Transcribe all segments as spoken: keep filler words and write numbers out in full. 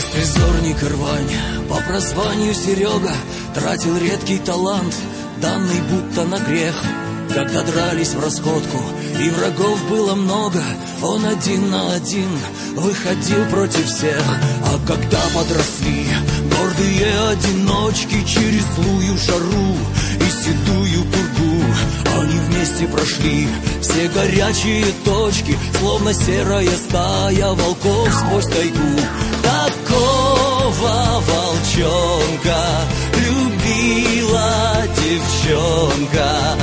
Беспризорник и рвань, по прозванию Серега, тратил редкий талант, данный будто на грех. Когда дрались в расходку и врагов было много, он один на один выходил против всех. А когда подросли гордые одиночки через злую жару и седую пургу, они вместе прошли все горячие точки, словно серая стая волков сквозь тайгу. Такого волчонка любила девчонка,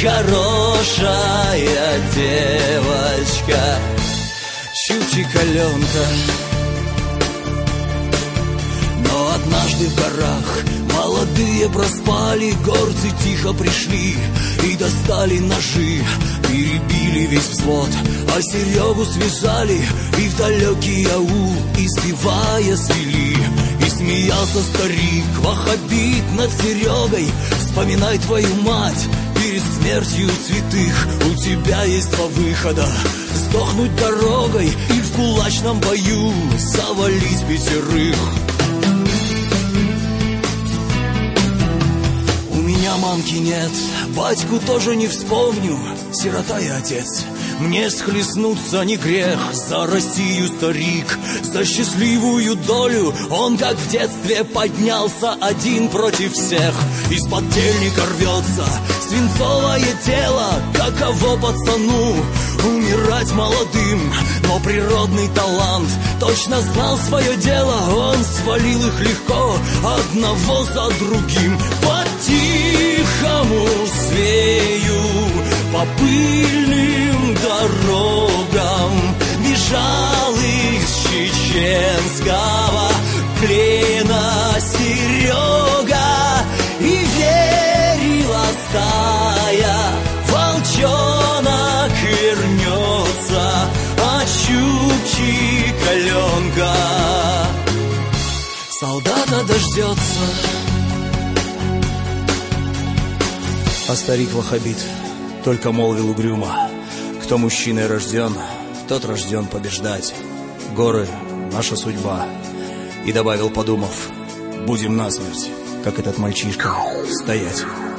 хорошая девочка, Чучикаленка. Но однажды в горах молодые проспали, горцы тихо пришли и достали ножи, перебили весь взвод, а Серегу связали и в далекий аул, избивая, свели. И смеялся старик, ваххабит над Серегой: вспоминай твою мать перед смертью святых. У тебя есть два выхода: сдохнуть дорогой и в кулачном бою завалить пятерых. У меня мамки нет, батьку тоже не вспомню, сирота и отец. Мне схлестнуться не грех, за Россию, старик, за счастливую долю. Он, как в детстве, поднялся один против всех. Из-под тельника рвется свинцовое тело. Каково пацану умирать молодым, но природный талант точно знал свое дело. Он свалил их легко, одного за другим. По-тихому свею по пыльным дорогам бежал из чеченского плена Серега, и верила стая, волчонок вернется, а Чучикаленка солдата дождется. А старик-ваххабит только молвил угрюмо: кто мужчиной рожден, тот рожден побеждать. Горы — наша судьба. И добавил, подумав: будем насмерть, как этот мальчишка, стоять.